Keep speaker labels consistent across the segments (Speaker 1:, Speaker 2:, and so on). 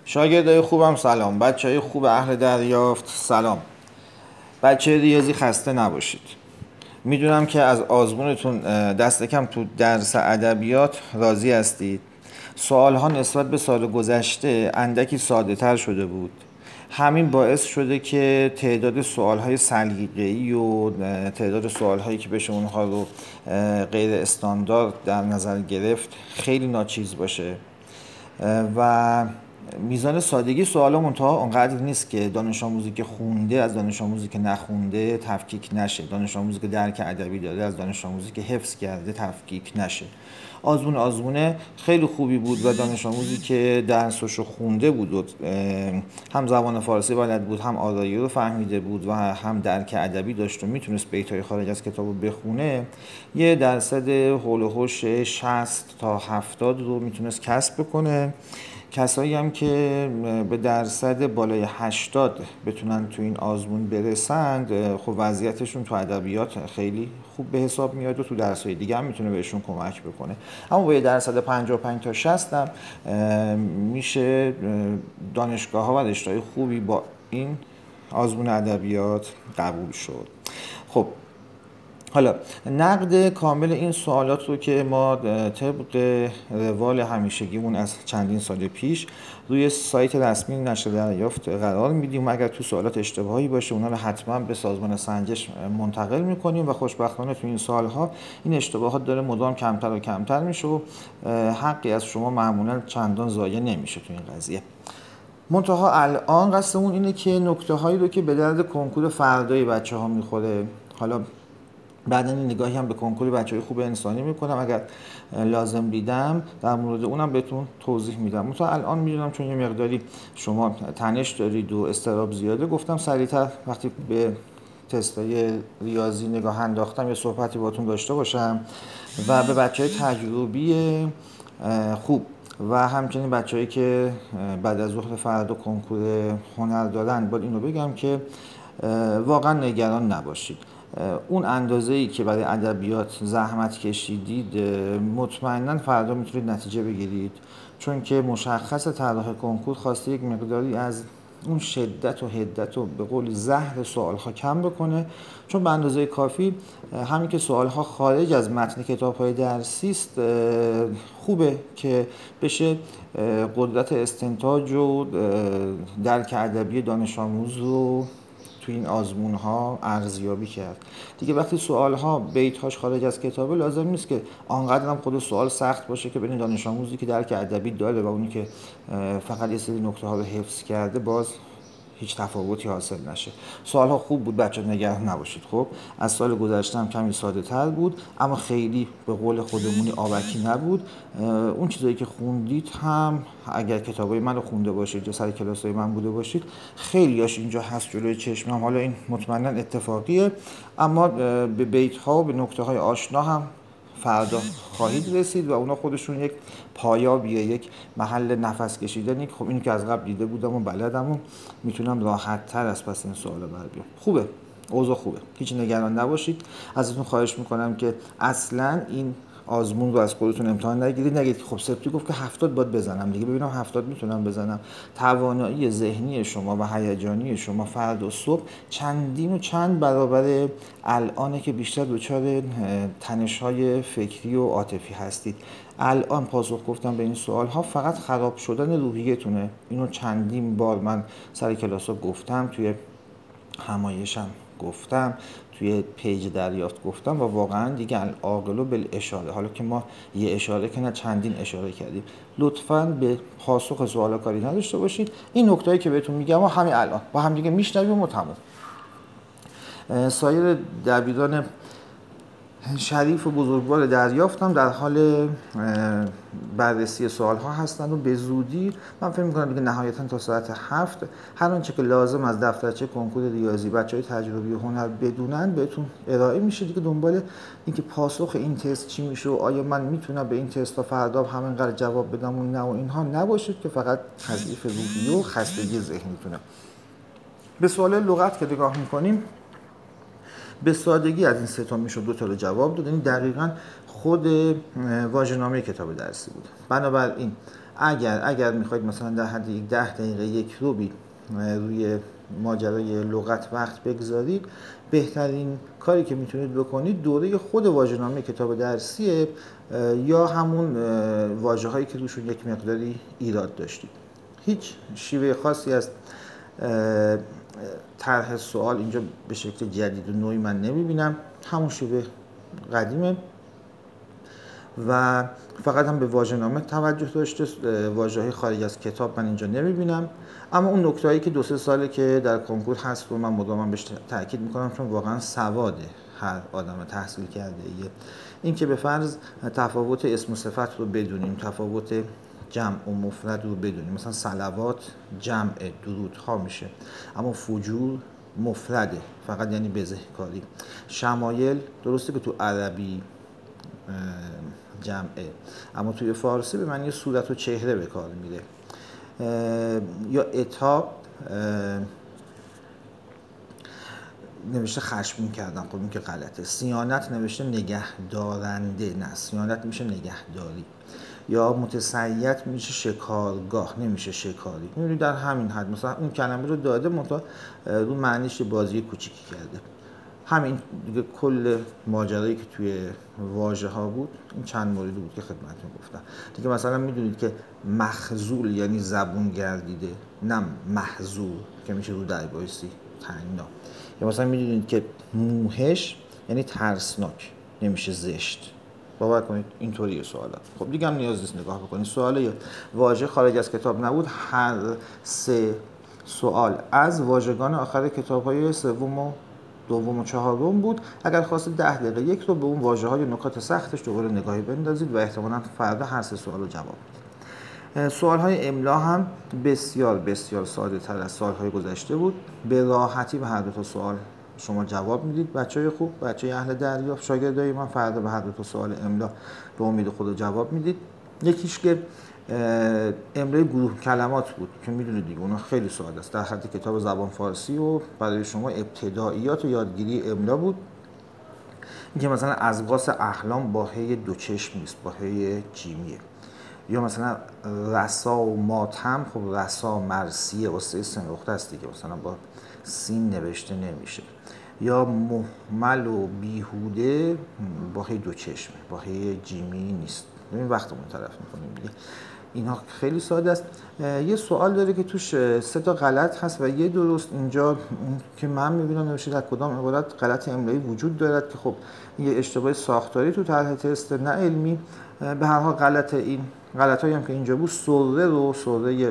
Speaker 1: شاگردای خوبم سلام. بچهای خوب اهل دریافت سلام. بچه ریاضی خسته نباشید. میدونم که از آزمونتون دست کم تو درس ادبیات راضی هستید. سوالها نسبت به سال گذشته اندکی ساده تر شده بود. همین باعث شده که تعداد سوالهای سلیقه‌ای و تعداد سوالهایی که بشه اونها رو غیر استاندارد در نظر گرفت خیلی ناچیز باشه و میزان سادگی سوالا منتها اونقدر نیست که دانش آموزی که خونده از دانش آموزی که نخونده تفکیک نشه، دانش آموزی که درک ادبی داره از دانش آموزی که حفظ کرده تفکیک نشه. آزمونه خیلی خوبی بود و دانش آموزی که درسشو خونده بود و هم زبان فارسی بلد بود، هم آرایی رو فهمیده بود و هم درک ادبی داشت و میتونست بیت‌های خارج از کتابو بخونه، یه درصد هول و هوش 60 تا 70 رو میتونست کسب بکنه. کسایی هم که به درصد بالای 80 بتونن تو این آزمون برسند، خب وضعیتشون تو ادبیات خیلی خوب به حساب میاد و تو درس‌های دیگه هم میتونه بهشون کمک بکنه. اما با یه درصد 55 تا 60 هم میشه دانشگاه‌ها و رشته‌های خوبی با این آزمون ادبیات قبول شد. خب حالا نقد کامل این سوالات رو که ما طبق روال همیشگیمون از چندین سال پیش روی سایت رسمی نشر دریافت قرار میدیم. اگر تو سوالات اشتباهی باشه اونا رو حتما به سازمان سنجش منتقل میکنیم و خوشبختانه تو این سالها این اشتباهات داره مدام کمتر و کمتر میشه و حقی از شما معمولا چندان ضایع نمیشه تو این قضیه. منتها الان قصدمون اینه که نکته هایی رو که به درد کنکور فردای بچه ها میخوره، حالا بعداً این نگاهی هم به کنکور بچهای خوب انسانی میکنم، اگر لازم دیدم در مورد اونم بهتون توضیح میدم. تا الان میدونم چون یه مقداری شما تنش دارید و اضطراب زیاده، گفتم سریعتر وقتی به تستای ریاضی نگاه انداختم یه صحبتی باتون داشته باشم و به بچهای تجربی خوب و همچنین بچه‌هایی که بعد از ظهر فردا کنکور هنر دارن باید اینو بگم که واقعا نگران نباشید. اون اندازه‌ای که برای ادبیات زحمت کشیدید مطمئنا فردا میتونید نتیجه بگیرید، چون که مشخص طراح کنکور خواسته یک مقداری از اون شدت و حدت و به قول زهر سوال‌ها کم بکنه، چون به اندازه کافی همین که سوال‌ها خارج از متن کتاب‌های درسی است خوبه که بشه قدرت استنتاج و درک ادبی دانش آموز رو تو این آزمون ها ارزیابی کرد. دیگه وقتی سوال ها بیت هاش خارج از کتابه لازم نیست که آنقدر هم خود سوال سخت باشه که بین دانش آموزی که درک ادبی داره و اونی که فقط یه سری نکته ها رو حفظ کرده باز هیچ تفاوتی حاصل نشه. سوال ها خوب بود بچه، نگران نباشید. خب از سال گذشته هم کمی ساده تر بود اما خیلی به قول خودمونی آبکی نبود. اون چیزایی که خوندید هم اگر کتابای منو خونده باشید یا سر کلاسای من بوده باشید خیلیاش اینجا هست جلوی چشمم. حالا این مطمئنا اتفاقیه اما به بیت ها و به نکته های آشنا هم فردا خواهید رسید و اونا خودشون یک پایابیه، یک محل نفس کشیدنی. خب اینو که از قبل دیده بودم و بلدم و میتونم راحت تر از پس این سوالا بر بیام. خوبه، اوضاع خوبه، هیچ نگران نباشید. ازتون خواهش میکنم که اصلا این آزمون رو از خودتون امتحان نگیرید. نگید که خب سپتی گفت که 70 باید بزنم دیگه، ببینم 70 میتونم بزنم. توانایی ذهنی شما و هیجانی شما فردا صبح چندین و چند برابر الانه که بیشتر دچار تنش‌های فکری و عاطفی هستید. الان پاسخ گفتم به این سوال ها فقط خراب شدن روحیتونه. اینو چندین بار من سر کلاس ها گفتم، توی همایشم گفتم، توی پیج دریافت گفتم و واقعا دیگه العاقل بالاشاره، حالا که ما یه اشاره که نه چندین اشاره کردیم، لطفاً به پاسخ سوالا کاری نداشته باشید. این نکتهایی که بهتون میگم و همین الان با هم دیگه میشنویم و تموم. سایر دبیران شریف و بزرگوار دریافت هم در حال بررسی سوال ها هستند و به زودی من فکر می‌کنم دیگه نهایتاً تا ساعت 7 هر آنچه که لازم از دفترچه کنکور ریاضی بچهای تجربی و هنر بدونن بهتون ارائه میشه. دیگه دنبال اینکه پاسخ این تست چی میشه و آیا من میتونم به این تست تا فردا همینقدر جواب بدم و نه و اینها نباشید که فقط تضعیف روحیه و خستگی ذهنیتونه. به سوال لغت که نگاه می‌کنیم به سادگی از این سه تا میشد دو تا رو جواب داد. این دقیقاً خود واژه‌نامه کتاب درسی بود. بنابراین اگر میخواید مثلا در حد 10 دقیقه یک روبی روی ماجرای لغت وقت بگذارید، بهترین کاری که میتونید بکنید دوره خود واژه‌نامه کتاب درسیه یا همون واژه هایی که روشون یک مقداری ایراد داشتید. هیچ شیوه خاصی از طرح سوال اینجا به شکل جدید و نوعی من نمیبینم، همون شیوه قدیمه و فقط هم به واژه‌نامه توجه داشته. واژه‌های خارج از کتاب من اینجا نمیبینم، اما اون نکته‌هایی که 2-3 ساله که در کنکور هست رو من مدام بهش تاکید میکنم، چون واقعا سواد هر آدم تحصیل کرده ایه. این که به فرض تفاوت اسم و صفت رو بدونیم، تفاوت جمع و مفرد رو بدونیم، مثلا صلوات جمع درودها میشه، اما فجور مفرده، فقط یعنی بزهکاری. شمایل درسته که تو عربی جمعه، اما توی فارسی به معنی صورت و چهره به کار میره. یا عتاب نوشته خشمگین کردن، خب این که غلطه. صیانت نوشته نگهدارنده، نه صیانت میشه نگهداری. یا متسیط میشه شکارگاه، نمیشه شکاری. میبینید در همین حد مثلا اون کلمه رو داده منتها رو معنیش بازی کوچیکی کرده. همین دیگه کل ماجرایی که توی واژه ها بود این چند موردی بود که خدمتتون گفتم دیگه. مثلا میدونید که مخزول یعنی زبون گردیده، نه محزول که میشه رو در بایستی تنگنا. یا مثلا میدونید که موهش یعنی ترسناک، نمیشه زشت. باور کنید اینطوریه سوالات. خب دیگه هم نیاز نیست نگاه بکنید. سوال واژه خارج از کتاب نبود. هر 3 سوال از واژگان آخر کتاب‌های سوم و دوم و چهارم بود. اگر خواستید 10 دقیقه یک رو به اون واژه‌های نکات سختش دوباره نگاهی بندازید و احتمالاً فردا هر 3 سوال رو جواب بدید. سوال‌های املا هم بسیار بسیار ساده‌تر از سال‌های گذشته بود. به راحتی به هر دو تا سوال شما جواب میدید. بچه‌های خوب، بچه‌ی اهل دریافت، شاگردای من فردا به هر دو تا سوال املا به امید خدا جواب میدید. یکیش که املای گروه کلمات بود که میدونید دیگه اون خیلی ساده است، در حد کتاب زبان فارسی و برای شما ابتداییات و یادگیری املا بود. اینکه مثلا ازقاس احلام با هی 2 چشم نیست، با هی جیمیه. یا مثلا رسا و ماتم، خب رسا مرسیه واسه سن نقطه است دیگه، مثلا با سین نوشته نمیشه. یا محمل و بیهوده با هی 2 چشمه، با هی جیمی نیست. ببین وقتمون طرف میکنیم دیگه. اینها خیلی ساده است. یه سوال داره که توش 3 تا غلط هست و یه درست. اینجا که من میبینم نوشته در کدام عبارت غلط املایی وجود دارد که خب یه اشتباه ساختاری تو طرح تست، نه علمی. به هر حال غلطه. این غلطایی هم که اینجا بود، سره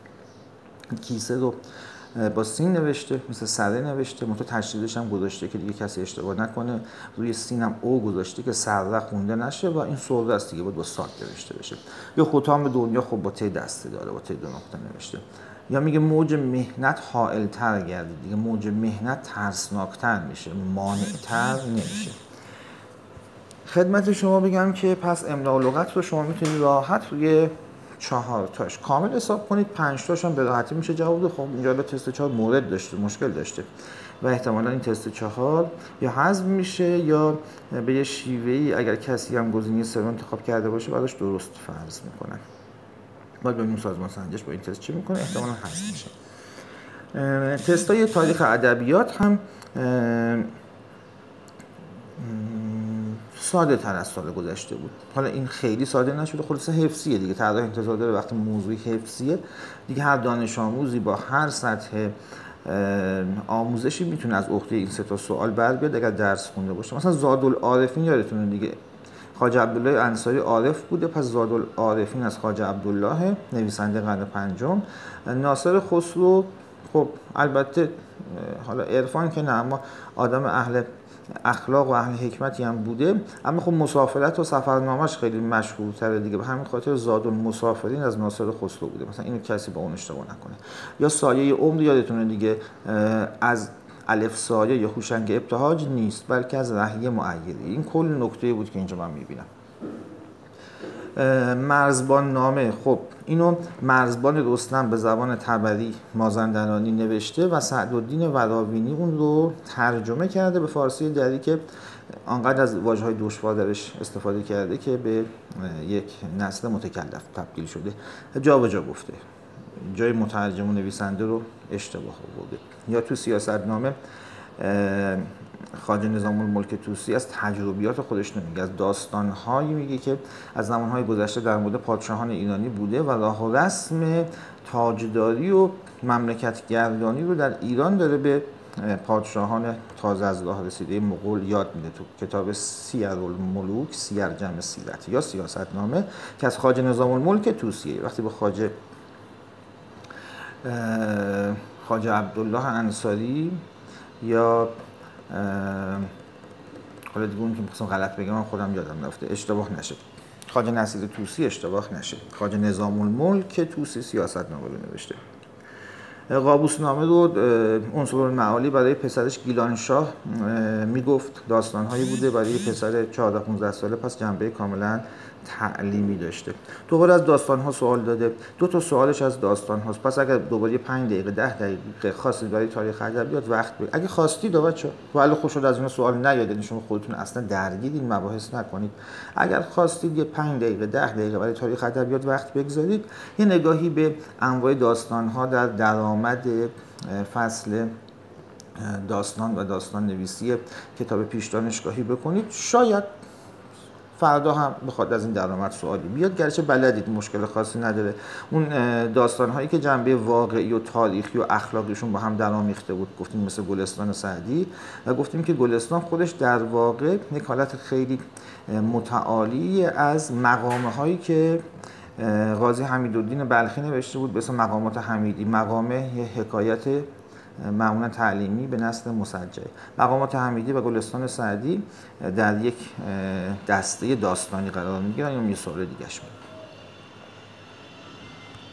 Speaker 1: کیسه رو با سین نوشته، مثل سره نوشته، منتها تشدیدش هم گذاشته که دیگه کسی اشتباه نکنه. روی سین هم او گذاشته که سره خونده نشه و این سره است دیگه، باید با ساد نوشته بشه. یا حطام دنیا خب با ت دسته داره، با ت 2 نقطه نوشته. یا میگه موج مهنت حائل‌تر گردید، دیگه موج مهنت ترسناکتر میشه، مانع‌تر نمیشه. خدمت شما بگم که پس املا و لغت رو شما میتونید راحت روی 4 تاش کامل حساب کنید. 5 تاش هم به راحتی میشه جواب داد. خب اینجا به تست 4 مورد داشته، مشکل داشته و احتمالا این تست 4 یا حذف میشه یا به یه شیوهی اگر کسی هم گزینه 3 انتخاب کرده باشه براش درست فرض میکنن. باید ببینیم سازمان سنجش با این تست چی میکنه، احتمالا حذف میشه. تستای تاریخ ادبیات هم ساده تر از سال گذشته بود. حالا این خیلی ساده نشده، خلاصه حفظیه دیگه. طراح انتظار داره وقتی موضوعی حفظیه دیگه هر دانش آموزی با هر سطح آموزشی میتونه از عهده این 3 تا سوال بر بیاد اگر درس خونده باشه. مثلا زادالعارفین یادتونه دیگه، خواجه عبدالله انصاری عارف بوده، پس زادالعارفین از خواجه عبدالله نویسنده قرن 5. ناصر خسرو خب البته حالا عرفان که نه، اما آدم اهل اخلاق و اهل حکمتی هم بوده، اما خب مسافرت و سفرنامه‌اش خیلی مشهورتره دیگه، به همین خاطر زادالمسافرین از ناصر خسرو بوده. مثلا اینو کسی با اون اشتباه نکنه. یا سایه عمر یادتونه دیگه، از الف سایه یا هوشنگ ابتهاج نیست بلکه از رهیه معیری. این کل نکته بود که اینجا من میبینم. مرزبان نامه، خب اینو مرزبان رستم به زبان تبری مازندرانی نوشته و سعدالدین وراوینی اون رو ترجمه کرده به فارسی دری که آنقدر از واژه‌های دشوار درش استفاده کرده که به یک نسل متکلف تبدیل شده، جا به جا گفته، جای مترجم و نویسنده رو اشتباه آورده. یا تو سیاستنامه خواجه نظام الملک طوسی از تجربیات خودش نمیگه، از داستان‌هایی میگه که از زمان‌های گذشته در مورد پادشاهان ایرانی بوده و راه و رسم تاجداری و مملکت گردانی رو در ایران داره به پادشاهان تازه از راه رسیده مغول یاد میده تو کتاب سیرالملوک، سیر جمع سیرت یا سیاستنامه که از خواجه نظام الملک طوسیه. وقتی به خواجه عبدالله انصاری یا حالا دیگه اون که می‌خواستم غلط بگم من خودم یادم رفته، اشتباه نشه، خواجه نصیر طوسی اشتباه نشه، خواجه نظام الملک طوسی سیاستنامه رو نوشته. قابوسنامه رو عنصرالمعالی برای پسرش گیلانشاه میگفت داستان‌هایی بوده برای پسر 14-15 ساله، پس جنبه کاملا تعلیمی داشته. دوباره از داستان‌ها سوال داده، 2 تا سوالش از داستان‌هاست، پس اگر دوباره 5 دقیقه 10 دقیقه خواستید برای تاریخ ادبیات وقت بگیرید، اگه خواستید بچه‌ها ولی خوب شد از این سوال نیاد، شما خودتون اصلا درگیر این مباحث نکنید. اگر خواستید یه 5 دقیقه 10 دقیقه برای تاریخ ادبیات وقت بگذارید، یه نگاهی به انواع داستان‌ها در درآمد فصل داستان و داستان نویسی کتاب پیش دانشگاهی بکنید، شاید فردا هم بخواد از این درآمد سوالی بیاد، گرچه بلدید مشکل خاصی نداره. اون داستان‌هایی که جنبه واقعی و تاریخی و اخلاقیشون با هم درآمیخته بود، گفتیم مثل گلستان سعدی، و گفتیم که گلستان خودش در واقع یک حالت خیلی متعالی از مقامه‌هایی که قاضی حمیدالدین بلخی نوشته بود به اسم مقامات حمیدی. مقامه یه حکایت معمولا تعلیمی به نسل مسجع. مقامات حمیدی و گلستان سعدی در یک دسته داستانی قرار میگیرن یا یه سوال دیگه‌ش